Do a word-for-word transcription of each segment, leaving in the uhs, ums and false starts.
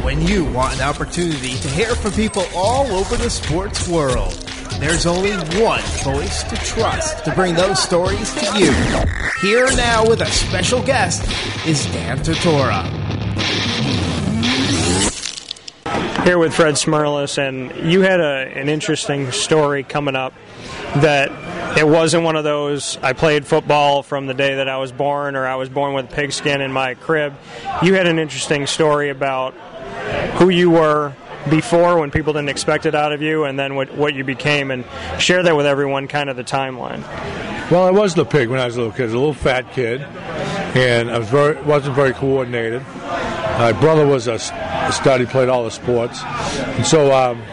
When you want an opportunity to hear from people all over the sports world, there's only one voice to trust to bring those stories to you. Here now with a special guest is Dan Tortora. Here with Fred Smerlas, and you had a, an interesting story coming up that it wasn't one of those, I played football from the day that I was born, or I was born with pigskin in my crib. You had an interesting story about who you were before when people didn't expect it out of you, and then what, what you became, and share that with everyone, kind of the timeline. Well, I was the pig when I was a little kid. I was a little fat kid, and I was very, wasn't very coordinated. My brother was a, a stud. He played all the sports. And so um,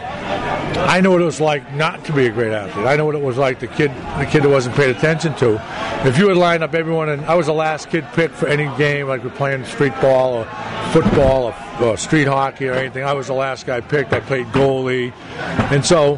I know what it was like not to be a great athlete. I know what it was like, the kid the kid that wasn't paid attention to. If you would line up everyone, and I was the last kid picked for any game, like we're playing street ball or football or, or street hockey or anything, I was the last guy picked. I played goalie. And so,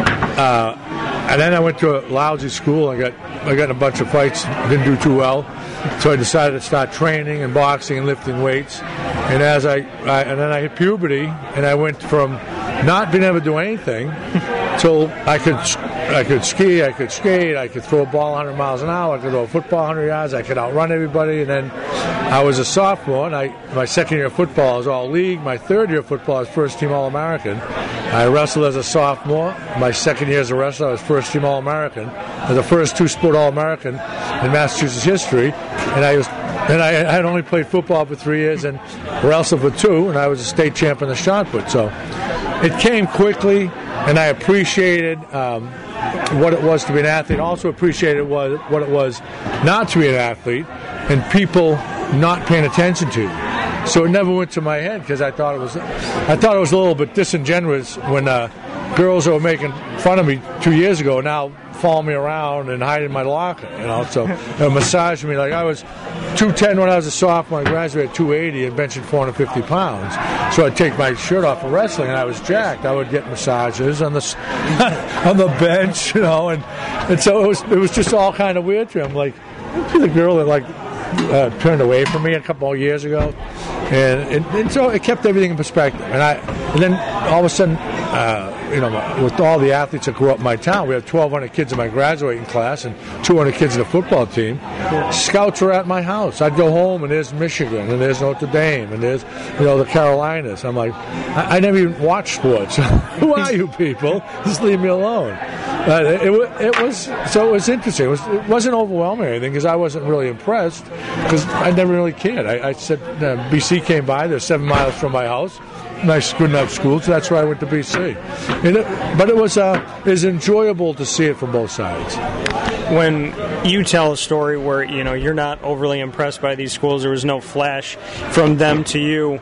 uh, and then I went to a lousy school. I got, I got in a bunch of fights, didn't do too well. So I decided to start training and boxing and lifting weights. And as I, I and then I hit puberty, and I went from not being able to do anything till I could I could ski, I could skate, I could throw a ball one hundred miles an hour, I could throw a football one hundred yards, I could outrun everybody. And then I was a sophomore, and I my second year of football I was all league. My third year of football I was first team All-American. I wrestled as a sophomore. My second year as a wrestler I was first team All-American. I was the first two-sport All-American in Massachusetts history, and I was. And I, I had only played football for three years and wrestled for two, and I was a state champion of shot put. So it came quickly, and I appreciated um, what it was to be an athlete. Also appreciated what, what it was not to be an athlete, and people not paying attention to you. So it never went to my head, because I thought it was, I thought it was a little bit disingenuous when uh, girls that were making fun of me two years ago now follow me around and hide in my locker, you know, so uh, massage me. Like, I was two ten when I was a sophomore. I graduated at two eighty and benching four hundred fifty pounds. So I'd take my shirt off for wrestling, and I was jacked. I would get massages on the on the bench, you know, and, and so it was it was just all kind of weird to him. Like, the girl that like uh, turned away from me a couple of years ago, and, and and so it kept everything in perspective. And I and then all of a sudden. Uh, you know, with all the athletes that grew up in my town, we had twelve hundred kids in my graduating class and two hundred kids in the football team. Scouts were at my house. I'd go home, and there's Michigan, and there's Notre Dame, and there's, you know, the Carolinas. I'm like, I, I never even watched sports. Who are you people? Just leave me alone. But it, it, it was, so it was interesting. It, was, it wasn't overwhelming or anything, because I wasn't really impressed, because I never really cared. I, I said, uh, B C came by. They're seven miles from my house. Nice, good enough school, so that's why I went to B C. And it, but it was uh, it was enjoyable to see it from both sides. When you tell a story where, you know, you're not overly impressed by these schools, there was no flash from them to you,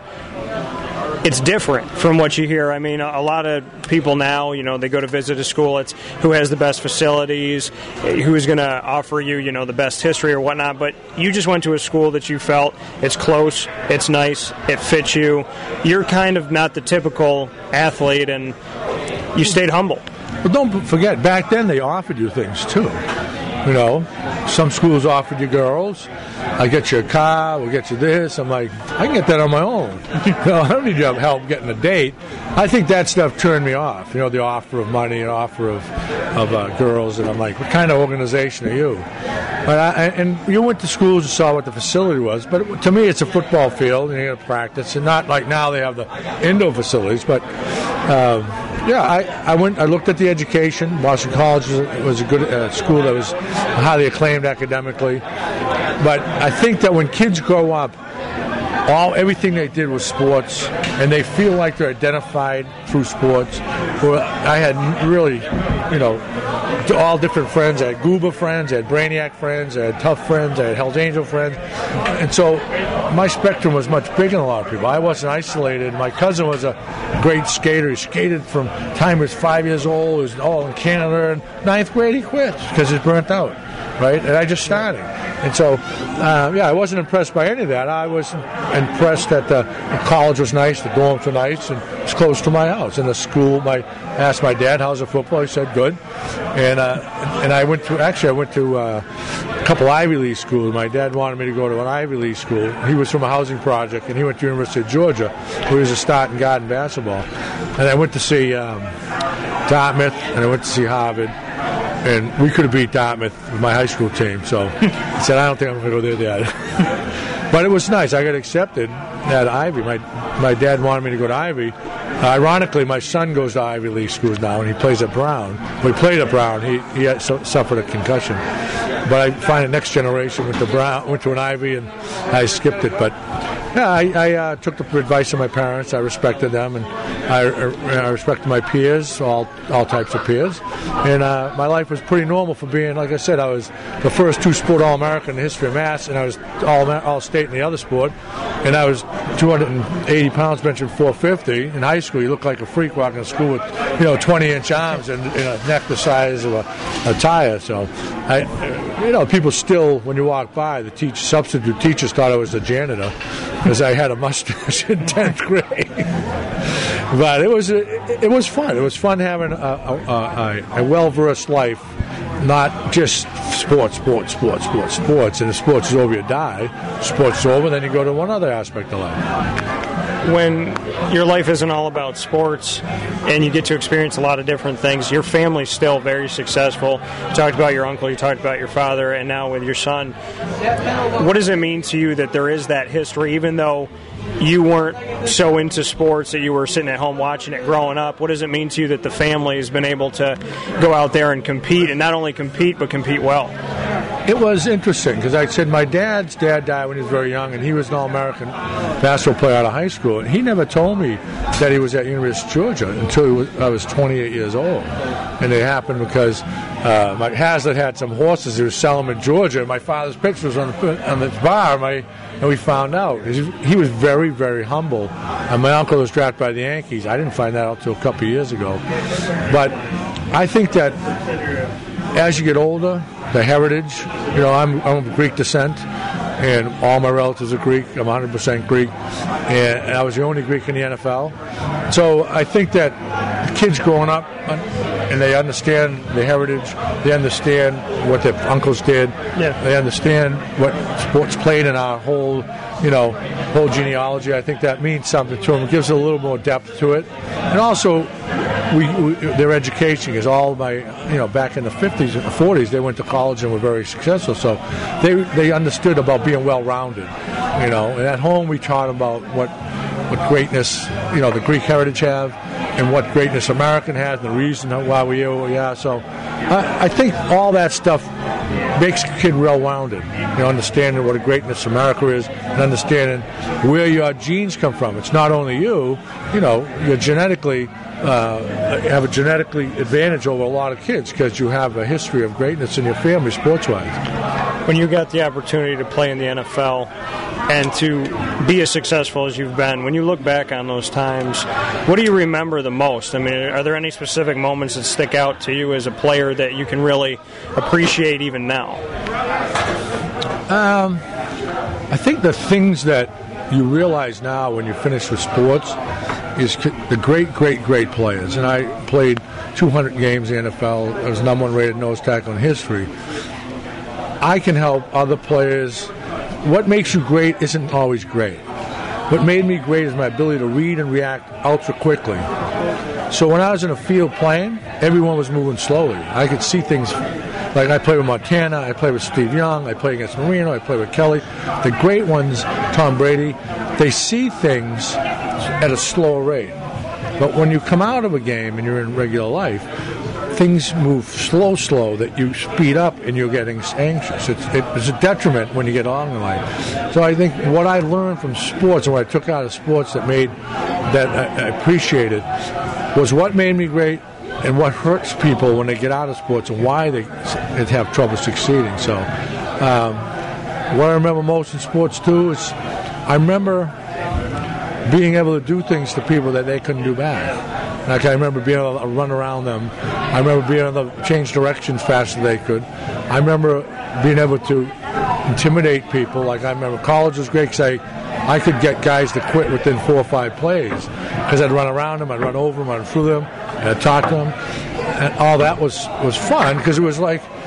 it's different from what you hear. I mean, a lot of people now, you know, they go to visit a school, it's who has the best facilities, who's going to offer you, you know, the best history or whatnot, but you just went to a school that you felt it's close, it's nice, it fits you. You're kind of not the typical athlete, and you stayed humble. But don't forget, back then they offered you things too. You know, some schools offered you girls. I get you a car, we'll get you this. I'm like, I can get that on my own. You know, I don't need your help getting a date. I think that stuff turned me off. You know, the offer of money and offer of of uh, girls, and I'm like, what kind of organization are you? But I, and you went to schools and saw what the facility was. But it, to me, it's a football field, and you're going to practice, and not like now they have the indoor facilities, but. Um, Yeah, I, I went. I looked at the education. Boston College was, was a good uh, school that was highly acclaimed academically. But I think that when kids grow up, all everything they did was sports, and they feel like they're identified through sports. Well, I had really, you know, all different friends. I had Goober friends, I had Brainiac friends, I had Tough friends, I had Hell's Angel friends, and so my spectrum was much bigger than a lot of people. I wasn't isolated. My cousin was a great skater. He skated from time he was five years old. He was all in Canada. In ninth grade, he quit because he's burnt out, right? And I just started. And so, uh, yeah, I wasn't impressed by any of that. I was impressed that the, the college was nice, the dorms were nice, and it's close to my house. And the school, my asked my dad, how's the football? He said, good. And uh, and I went to, actually, I went to uh, a couple Ivy League schools. My dad wanted me to go to an Ivy League school. He was from a housing project, and he went to the University of Georgia, where he was a starting guard in basketball. And I went to see um, Dartmouth, and I went to see Harvard. And we could have beat Dartmouth with my high school team. So I said, I don't think I'm going to go there yet. But it was nice. I got accepted at Ivy. My my dad wanted me to go to Ivy. Uh, ironically, my son goes to Ivy League schools now, and he plays at Brown. When he played at Brown, he, he had su- suffered a concussion. But I find the next generation went to Brown, went to an Ivy, and I skipped it. But yeah, I, I uh, took the advice of my parents. I respected them, and I, I respected my peers, all all types of peers. And uh, my life was pretty normal for being, like I said, I was the first two-sport All-American in the history of Mass, and I was all all-state in the other sport. And I was two hundred eighty pounds, benching four fifty. In high school, you look like a freak walking to school with, you know, twenty-inch arms and, and a neck the size of a, a tire. So, I, you know, people still, when you walk by, the teach, substitute teachers thought I was a janitor because I had a mustache in tenth grade. But it was it was fun. It was fun having a, a, a, a well-versed life, not just sports, sports, sports, sports, sports. And if sports is over, you die. Sports is over, then you go to one other aspect of life. When your life isn't all about sports and you get to experience a lot of different things, your family's still very successful. You talked about your uncle, you talked about your father, and now with your son. What does it mean to you that there is that history, even though you weren't so into sports that you were sitting at home watching it growing up? What does it mean to you that the family has been able to go out there and compete, and not only compete, but compete well? It was interesting because I said my dad's dad died when he was very young, and he was an All-American basketball player out of high school. And he never told me that he was at University of Georgia until he was, I was twenty-eight years old. And it happened because uh, my Hazlitt had some horses he was selling them in Georgia, and my father's picture was on the, on the bar, my, and we found out. He, he was very, very humble. And my uncle was drafted by the Yankees. I didn't find that out until a couple of years ago. But I think that as you get older, the heritage, you know, I'm, I'm of Greek descent, and all my relatives are Greek. I'm one hundred percent Greek, and, and I was the only Greek in the N F L. So I think that kids growing up, and they understand the heritage, they understand what their uncles did, yeah. They understand what sports played in our whole, you know, whole genealogy. I think that means something to them. It gives a little more depth to it, and also. We, we, their education is all by, you know, back in the fifties and the forties, they went to college and were very successful. So they they understood about being well-rounded, you know. And at home we taught them about what, what greatness, you know, the Greek heritage have and what greatness American has and the reason why we are. Yeah, so I, I think all that stuff makes a kid well-rounded, you know, understanding what a greatness America is and understanding where your genes come from. It's not only you, you know, you're genetically... Uh, have a genetically advantage over a lot of kids because you have a history of greatness in your family sports-wise. When you got the opportunity to play in the N F L and to be as successful as you've been, when you look back on those times, what do you remember the most? I mean, are there any specific moments that stick out to you as a player that you can really appreciate even now? Um, I think the things that you realize now when you finish with sports is the great, great, great players. And I played two hundred games in the N F L. I was number one rated nose tackle in history. I can help other players. What makes you great isn't always great. What made me great is my ability to read and react ultra quickly. So when I was in a field playing, everyone was moving slowly. I could see things. Like I played with Montana, I played with Steve Young, I played against Marino, I played with Kelly. The great ones, Tom Brady, they see things at a slower rate. But when you come out of a game and you're in regular life, things move slow, slow, that you speed up and you're getting anxious. It's, it's a detriment when you get on in life. So I think what I learned from sports and what I took out of sports that made, that I appreciated, was what made me great and what hurts people when they get out of sports and why they have trouble succeeding. So um, what I remember most in sports, too, is I remember being able to do things to people that they couldn't do back. Like I remember being able to run around them. I remember being able to change directions faster than they could. I remember being able to intimidate people. Like I remember college was great because I, I could get guys to quit within four or five plays because I'd run around them, I'd run over them, I'd run through them, and I'd talk to them. And all that was, was fun because it was like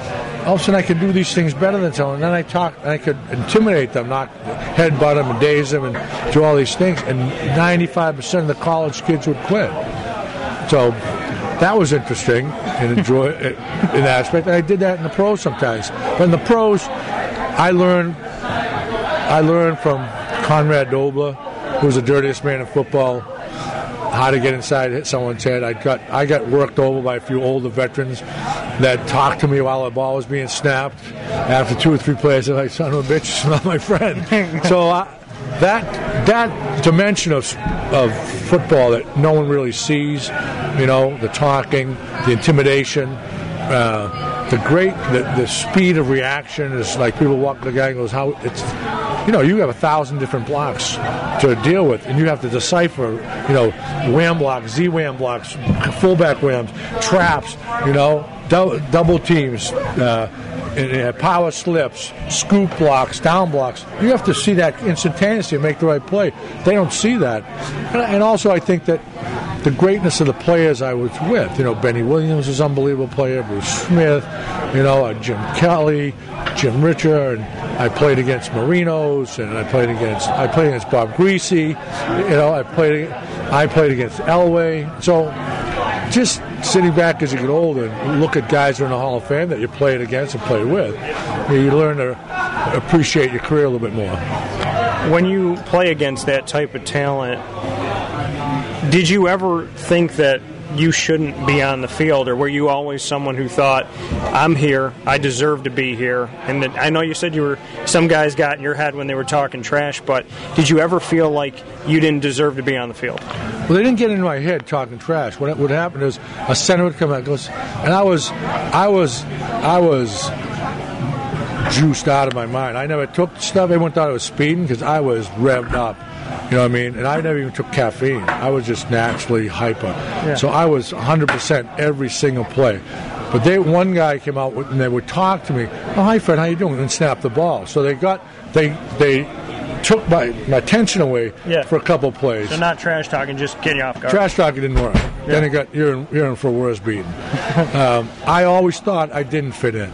all of a sudden I could do these things better than someone. And then I talk, and I could intimidate them, knock, headbutt them, and daze them, and do all these things. And ninety-five percent of the college kids would quit. So that was interesting and enjoy in that aspect. And I did that in the pros sometimes. But in the pros, I learned, I learned from Conrad Dobler, who was the dirtiest man in football, how to get inside, hit someone's head. I got I got worked over by a few older veterans that talked to me while the ball was being snapped. After two or three plays, they're like, "Son of a bitch, it's not my friend." So uh, that that dimension of of football that no one really sees, you know, the talking, the intimidation, uh, the great the, the speed of reaction is like people walk the guy and goes, "How it's." You know, you have a thousand different blocks to deal with, and you have to decipher, you know, wham blocks, Z-wham blocks, fullback whams, traps, you know, do- double teams, uh, and, uh, power slips, scoop blocks, down blocks. You have to see that instantaneously and make the right play. They don't see that. And, and also I think that the greatness of the players I was with, you know, Benny Williams was an unbelievable player, Bruce Smith, you know, uh, Jim Kelly, Jim Richard, and I played against Marinos, and I played against I played against Bob Greasy, you know, I played I played against Elway. So just sitting back as you get older and look at guys who are in the Hall of Fame that you played against and played with, you learn to appreciate your career a little bit more. When you play against that type of talent, did you ever think that you shouldn't be on the field, or were you always someone who thought, I'm here, I deserve to be here? And that, I know you said you were, some guys got in your head when they were talking trash, but did you ever feel like you didn't deserve to be on the field? Well, they didn't get in my head talking trash. What would happen is a center would come out and goes, and I was, I was, I was juiced out of my mind. I never took stuff. Everyone thought I was speeding because I was revved up. You know what I mean? And I never even took caffeine. I was just naturally hyper. Yeah. So I was one hundred percent every single play. But they, one guy came out and they would talk to me. Oh, hi, Fred, how you doing? And snap the ball. So they got, they they took my, my attention away yeah. for a couple plays. So not trash talking, just getting you off guard. Trash talking didn't work. Yeah. Then it got, you're in, you're in for a worse beating. um, I always thought I didn't fit in.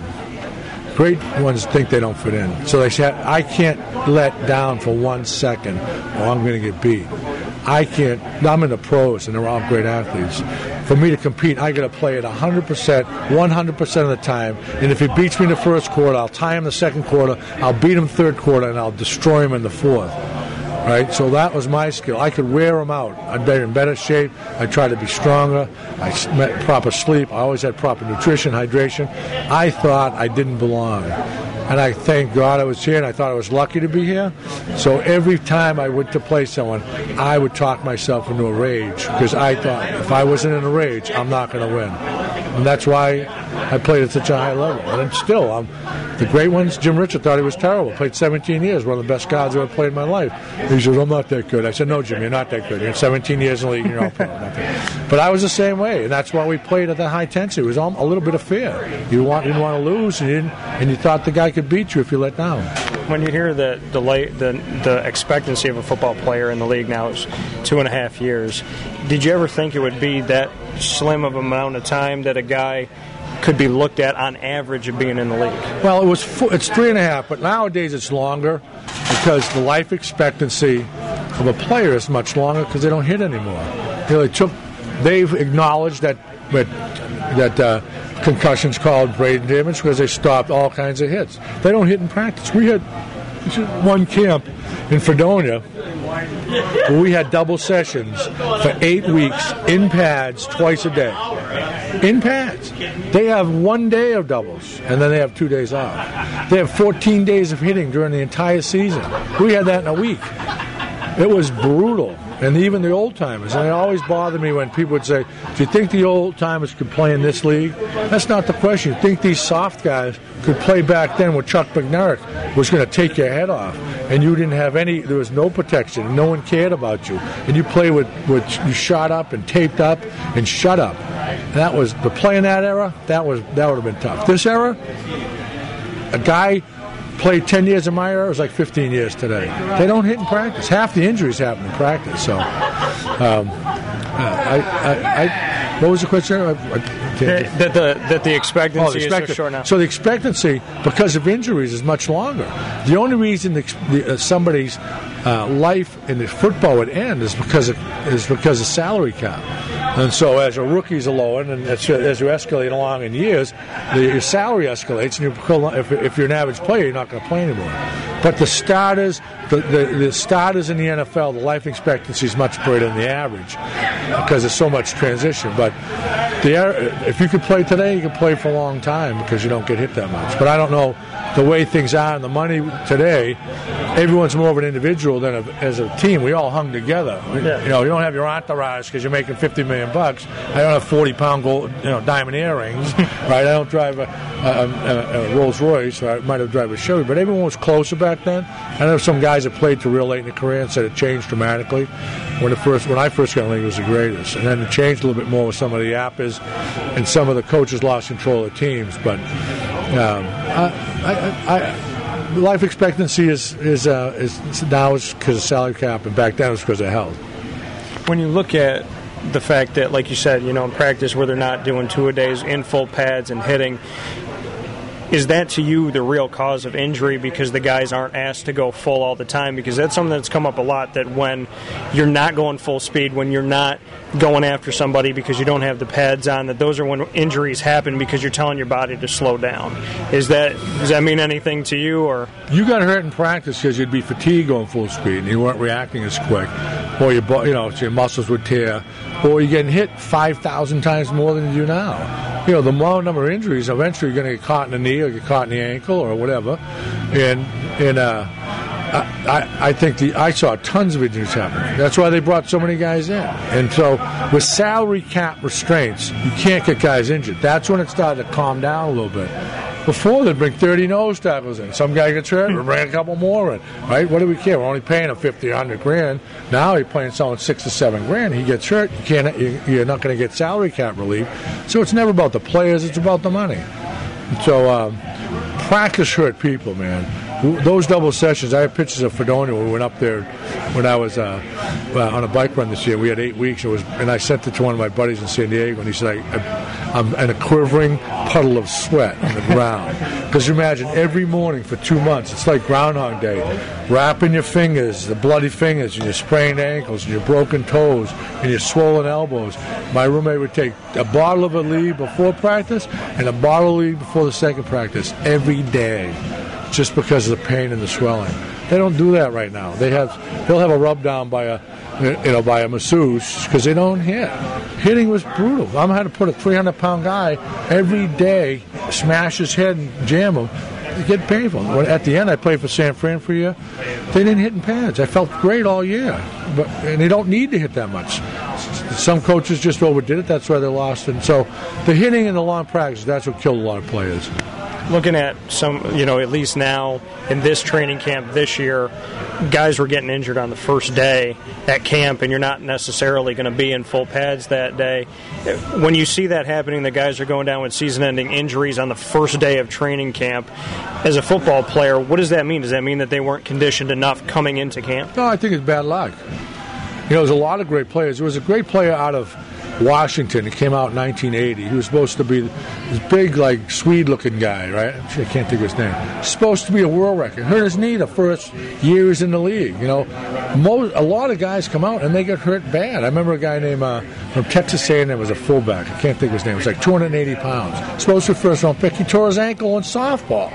Great ones think they don't fit in. So they said, I can't let down for one second or I'm going to get beat. I can't. I'm in the pros and they're all great athletes. For me to compete, I got to play at one hundred percent, one hundred percent of the time. And if he beats me in the first quarter, I'll tie him the second quarter, I'll beat him third quarter, and I'll destroy him in the fourth. Right, so that was my skill. I could wear them out. I'd be in better shape. I tried to be stronger. I met proper sleep. I always had proper nutrition, hydration. I thought I didn't belong. And I thank God I was here, and I thought I was lucky to be here. So every time I went to play someone, I would talk myself into a rage because I thought if I wasn't in a rage, I'm not going to win. And that's why I played at such a high level. And still, I'm, the great ones, Jim Richard thought he was terrible. Played seventeen years, one of the best guards I've ever played in my life. He said, I'm not that good. I said, no, Jim, you're not that good. You're seventeen years in the league, and you're all pro. But I was the same way, and that's why we played at that high intensity. It was all, a little bit of fear. You want, didn't want to lose, and you, didn't, and you thought the guy could beat you if you let down. When you hear the the, late, the the expectancy of a football player in the league now is two and a half years, did you ever think it would be that slim of amount of time that a guy could be looked at on average of being in the league? Well, it was four, it's three and a half, but nowadays it's longer because the life expectancy of a player is much longer because they don't hit anymore. You know, they took, they've acknowledged that that, that uh, concussions called brain damage because they stopped all kinds of hits. They don't hit in practice. We had one camp in Fredonia where we had double sessions for eight weeks in pads twice a day. In pads. They have one day of doubles, and then they have two days off. They have fourteen days of hitting during the entire season. We had that in a week. It was brutal. And even the old-timers. And it always bothered me when people would say, do you think the old-timers could play in this league? That's not the question. You think these soft guys could play back then with Chuck McNarick was going to take your head off, and you didn't have any, there was no protection, and no one cared about you. And you play with, with you shot up and taped up and shut up. And that was, the play in that era, that was that would have been tough. This era, a guy played ten years in my era, it was like fifteen years today. They don't hit in practice. Half the injuries happen in practice. So, um, I, I, I, What was the question? I, I that, that the that the expectancy oh, the expect- is so short now. So the expectancy, because of injuries, is much longer. The only reason the, the, uh, somebody's uh, life in the football would end is because of, is because of salary cap. And so as your rookies are lower, and as, as you escalate along in years, the, your salary escalates, and you, if, if you're an average player, you're not going to play anymore. But the starters, the, the, the starters in the N F L, the life expectancy is much greater than the average because there's so much transition. But the, if you could play today, you can play for a long time because you don't get hit that much. But I don't know the way things are and the money today. Everyone's more of an individual than a, as a team. We all hung together. Yeah. You know, you don't have your entourage because you're making fifty million bucks. I don't have forty pound gold, you know, diamond earrings, right? I don't drive a, a, a, a Rolls Royce. Or I might have driven a Chevy, but everyone was closer back then. I know some guys that played to real late in their career and said it changed dramatically. When the first, when I first got in the league, it was the greatest, and then it changed a little bit more with some of the appers, and some of the coaches lost control of teams. But um, I, I, I, life expectancy is is uh, is now is because of salary cap, and back then it was because of health. When you look at the fact that, like you said, you know, in practice where they're not doing two-a-days in full pads and hitting, is that to you the real cause of injury because the guys aren't asked to go full all the time? Because that's something that's come up a lot, that when you're not going full speed, when you're not going after somebody because you don't have the pads on, that those are when injuries happen because you're telling your body to slow down. Is that, does that mean anything to you? Or you got hurt in practice because you'd be fatigued going full speed and you weren't reacting as quick, or your you know your muscles would tear, or you're getting hit five thousand times more than you do now. You know, the more number of injuries, eventually you're going to get caught in the knee or get caught in the ankle or whatever. And and uh, I, I, I think the I saw tons of injuries happening. That's why they brought so many guys in. And so with salary cap restraints, you can't get guys injured. That's when it started to calm down a little bit. Before, they'd bring thirty nose tackles in. Some guy gets hurt, we bring a couple more in. Right? What do we care? We're only paying him fifty, a hundred grand. Now you're paying someone six to seven grand. He gets hurt. You can't. You're not going to get salary cap relief. So it's never about the players. It's about the money. So um, practice hurt people, man. Those double sessions, I have pictures of Fredonia. We went up there when I was uh, uh, on a bike run this year. We had eight weeks. It was, and I sent it to one of my buddies in San Diego, and he said, I, I'm in a quivering puddle of sweat on the ground. Because you imagine, every morning for two months, it's like Groundhog Day, wrapping your fingers, the bloody fingers, and your sprained ankles, and your broken toes, and your swollen elbows. My roommate would take a bottle of Aleve before practice and a bottle of Aleve before the second practice every day, just because of the pain and the swelling. They don't do that right now. They have, they'll have a rub down by a, you know, by a masseuse because they don't hit. Hitting was brutal. I'm had to put a three hundred pound guy every day, smash his head and jam him. It get painful. When, at the end, I played for San Fran for a year. They didn't hit in pads. I felt great all year, but and they don't need to hit that much. Some coaches just overdid it. That's why they lost. And so, the hitting and the long practice, that's what killed a lot of players. Looking at some, you know, at least now in this training camp this year, guys were getting injured on the first day at camp, and you're not necessarily going to be in full pads that day. When you see that happening, the guys are going down with season-ending injuries on the first day of training camp. As a football player, what does that mean? Does that mean that they weren't conditioned enough coming into camp? No, I think it's bad luck. You know, there's a lot of great players. There was a great player out of Washington. He came out in nineteen eighty. He was supposed to be this big, like, Swede-looking guy, right? I can't think of his name. Supposed to be a world record. Hurt his knee the first years in the league. You know, most, a lot of guys come out and they get hurt bad. I remember a guy named uh, from Texas A and M was a fullback. I can't think of his name. It was like two hundred eighty pounds. Supposed to be first round pick. He tore his ankle in softball.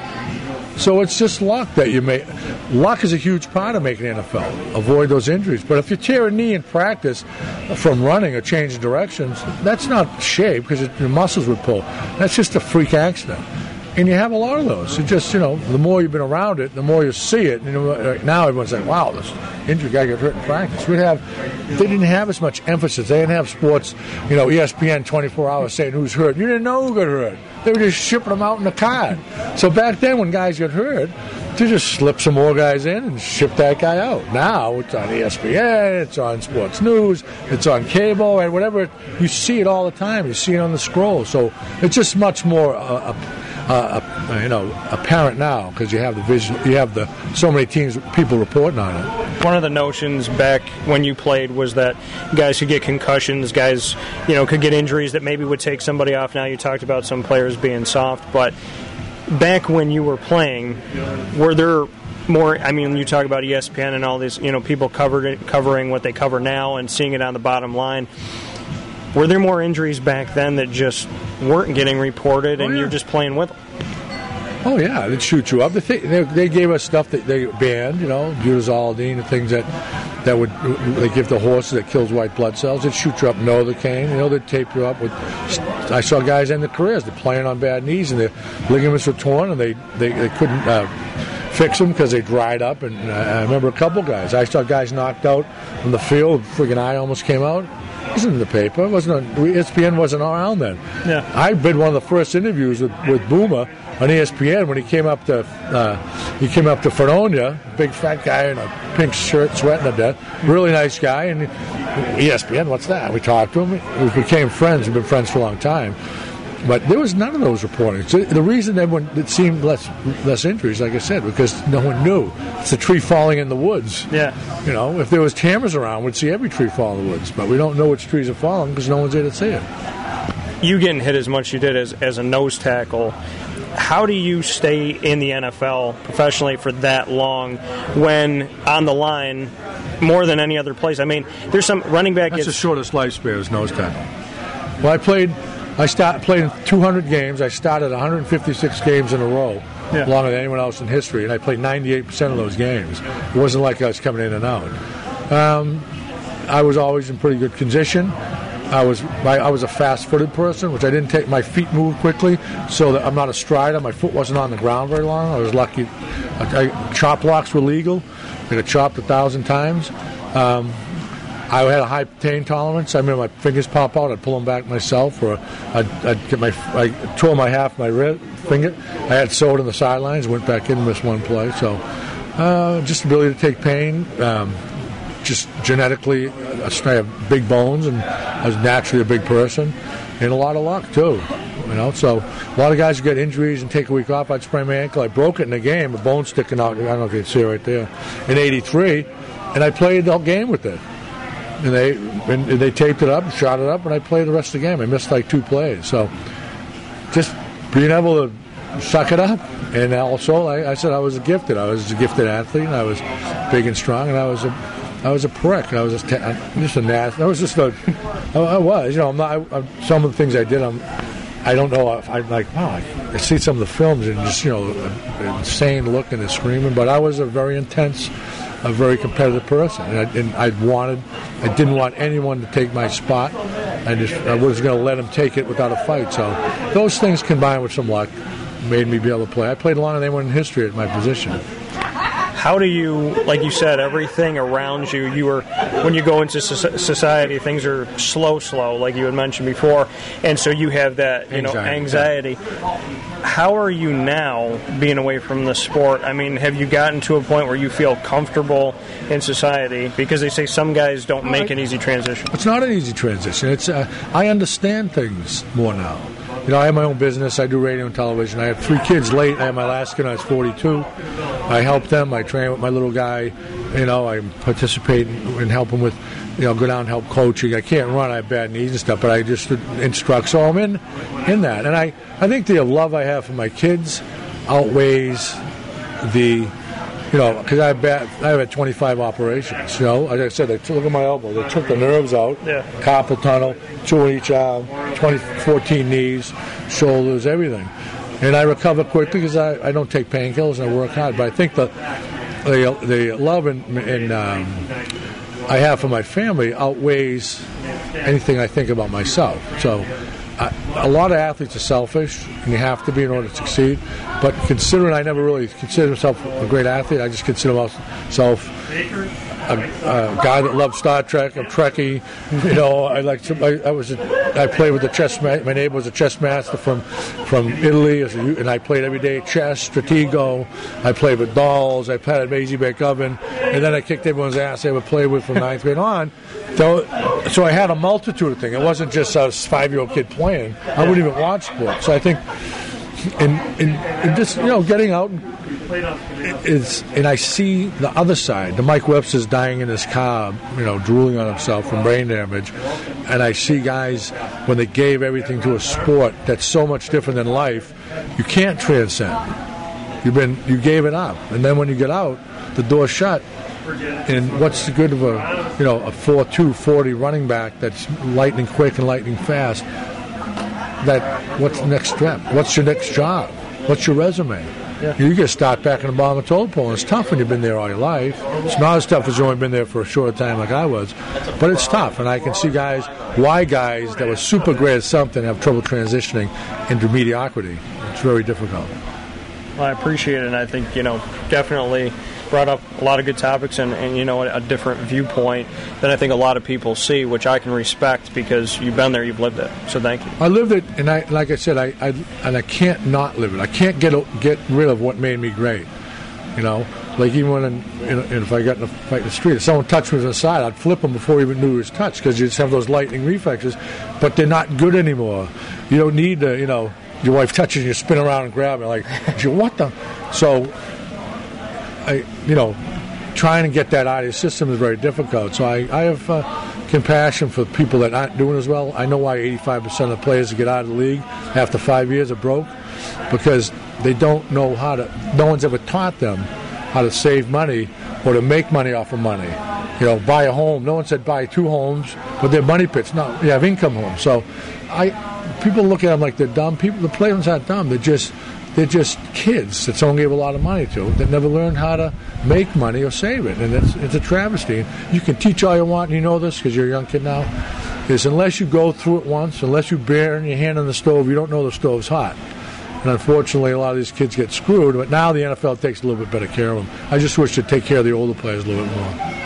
So it's just luck that you make. Luck is a huge part of making the N F L. Avoid those injuries. But if you tear a knee in practice from running or changing directions, that's not shape because your muscles would pull. That's just a freak accident. And you have a lot of those. It just, you know, the more you've been around it, the more you see it. You know, now everyone's like, wow, this injured guy got hurt in practice. We'd have, they didn't have as much emphasis. They didn't have sports, you know, E S P N twenty-four hours saying who's hurt. You didn't know who got hurt. They were just shipping them out in the card. So back then when guys got hurt, they just slip some more guys in and ship that guy out. Now it's on E S P N, it's on Sports News, it's on cable, and whatever. You see it all the time. You see it on the scroll. So it's just much more, uh, uh, uh, you know, apparent now because you have the vision. You have the so many teams, people reporting on it. one of the notions back when you played was that guys could get concussions, guys, you know, could get injuries that maybe would take somebody off. Now you talked about some players being soft, but back when you were playing, were there more, I mean, you talk about E S P N and all these, you know, people covered it, covering what they cover now and seeing it on the bottom line. Were there more injuries back then that just weren't getting reported and oh, yeah. you're just playing with them? Oh, yeah, they'd shoot you up. They, they, they gave us stuff that they banned, you know, butazolidine and things that that would they give the horses that kills white blood cells. They'd shoot you up, Novocaine, you know, they'd tape you up with. I saw guys end their careers. They're playing on bad knees and their ligaments were torn and they, they, they couldn't uh, fix them because they dried up. And uh, I remember a couple guys. I saw guys knocked out from the field. Friggin' eye almost came out. It wasn't in the paper. It wasn't on, E S P N wasn't around then. Yeah. I did one of the first interviews with, with Boomer on E S P N when he came up to uh, he came up to Fredonia, big fat guy in a pink shirt, sweating to death. Really nice guy. And E S P N, what's that? We talked to him. We became friends. We've been friends for a long time. But there was none of those reporting. So the reason everyone it seemed less less injuries, like I said, because no one knew. It's a tree falling in the woods. Yeah. You know, if there was cameras around, we'd see every tree fall in the woods. But we don't know which trees are falling because no one's there to see it. You getting hit as much as you did as, as a nose tackle. How do you stay in the N F L professionally for that long when on the line more than any other place? I mean, there's some running back. That's the shortest lifespan is nose tackle. Well, I played. I start, played in two hundred games. I started one hundred fifty-six games in a row, yeah. longer than anyone else in history, and I played ninety-eight percent of those games. It wasn't like I was coming in and out. Um, I was always in pretty good condition. I was I, I was a fast-footed person, which I didn't take. My feet moved quickly, so that I'm not a strider. My foot wasn't on the ground very long. I was lucky. I, I, chop blocks were legal. I got chopped a thousand times. Um, I had a high pain tolerance. I remember my fingers pop out. I'd pull them back myself, or I'd, I'd get my. I tore my half my wrist, finger. I had sewed in the sidelines. Went back in, missed one play. So, uh, just ability to take pain. Um, just genetically, I have big bones, and I was naturally a big person, and a lot of luck too. You know, so a lot of guys get injuries and take a week off. I'd sprain my ankle. I broke it in the game, a bone sticking out. I don't know if you can see it right there. In eighty-three, and I played the whole game with it. And they and they taped it up, and shot it up, and I played the rest of the game. I missed like two plays. So just being able to suck it up. And also, I, I said I was gifted. I was a gifted athlete, and I was big and strong, and I was a I was a prick. I was just, just a nasty. I was just a. I was, you know. I'm not. I, I, some of the things I did, I'm. I don't know if I'm like, wow. I, I see some of the films and just, you know, insane looking and screaming. But I was a very intense, a very competitive person, and I, and I wanted. I didn't want anyone to take my spot. I just I was going to let them take it without a fight. So those things combined with some luck made me be able to play. I played longer than anyone in history at my position. How do you, like you said, everything around you, you were, when you go into society, things are slow, slow, like you had mentioned before, and so you have that, you know, anxiety. How are you now being away from the sport? I mean, have you gotten to a point where you feel comfortable in society? Because they say some guys don't make an easy transition. It's not an easy transition. It's uh, I understand things more now. You know, I have my own business. I do radio and television. I have three kids late. I had my last kid when I was forty-two. I help them. I train with my little guy. You know, I participate and help him with, you know, go down and help coaching. I can't run. I have bad knees and stuff, but I just instruct. So I'm in, in that. And I, I think the love I have for my kids outweighs the, you know, because I have bad, I have had twenty-five operations. You know, like I said, they took, look at my elbow. They took the nerves out. Yeah. Carpal tunnel, two in each arm, twenty, fourteen knees, shoulders, everything. And I recover quickly because I, I don't take painkillers and I work hard. But I think the the, the love and, and um, I have for my family outweighs anything I think about myself. So I, a lot of athletes are selfish, and you have to be in order to succeed. But considering I never really considered myself a great athlete, I just consider myself a, a guy that loved Star Trek, a Trekkie. You know, I like to, I, I was a, I played with the chess. Ma- my neighbor was a chess master from from Italy, and I played every day chess, Stratego. I played with dolls. I played at Maisie Bake Oven, and then I kicked everyone's ass I would play with from ninth grade on. So, so I had a multitude of things. It wasn't just a five-year-old kid playing. I wouldn't even watch sports. So I think, in, in, in just, you know, getting out and it's, and I see the other side. The Mike Webster's dying in his car, you know, drooling on himself from brain damage, and I see guys when they gave everything to a sport that's so much different than life, you can't transcend. You've been, you gave it up, and then when you get out, the door's shut. And what's the good of a, you know, a four two forty running back that's lightning quick and lightning fast? That what's the next step? What's your next job? What's your resume? Yeah. You get start back in the bottom of the totem pole, and it's tough when you've been there all your life. It's not as tough as you've only been there for a short time like I was, but it's tough. And I can see guys, why guys that were super great at something have trouble transitioning into mediocrity. It's very difficult. Well, I appreciate it, and I think, you know, definitely brought up a lot of good topics and, and you know, a, a different viewpoint than I think a lot of people see, which I can respect because you've been there, you've lived it. So thank you. I lived it, and I, like I said, I, I and I can't not live it. I can't get get rid of what made me great. You know, like even when, in, you know, if I got in a fight in the street, if someone touched me on the side, I'd flip them before you even knew it was touched because you just have those lightning reflexes, but they're not good anymore. You don't need to, you know, your wife touches you, you spin around and grab it, like, what the? So, I, you know, trying to get that out of your system is very difficult. So I, I have uh, compassion for people that aren't doing as well. I know why eighty-five percent of the players that get out of the league after five years are broke, because they don't know how to, no one's ever taught them how to save money or to make money off of money. You know, buy a home. No one said buy two homes, but they're money pits. No, you have income homes. So I, people look at them like they're dumb. People, the players aren't dumb. They're just, they're just kids that someone gave a lot of money to that never learned how to make money or save it. And it's, it's a travesty. You can teach all you want, and you know this because you're a young kid now, is unless you go through it once, unless you burn your hand on the stove, you don't know the stove's hot. And unfortunately, a lot of these kids get screwed. But now the N F L takes a little bit better care of them. I just wish they'd take care of the older players a little bit more.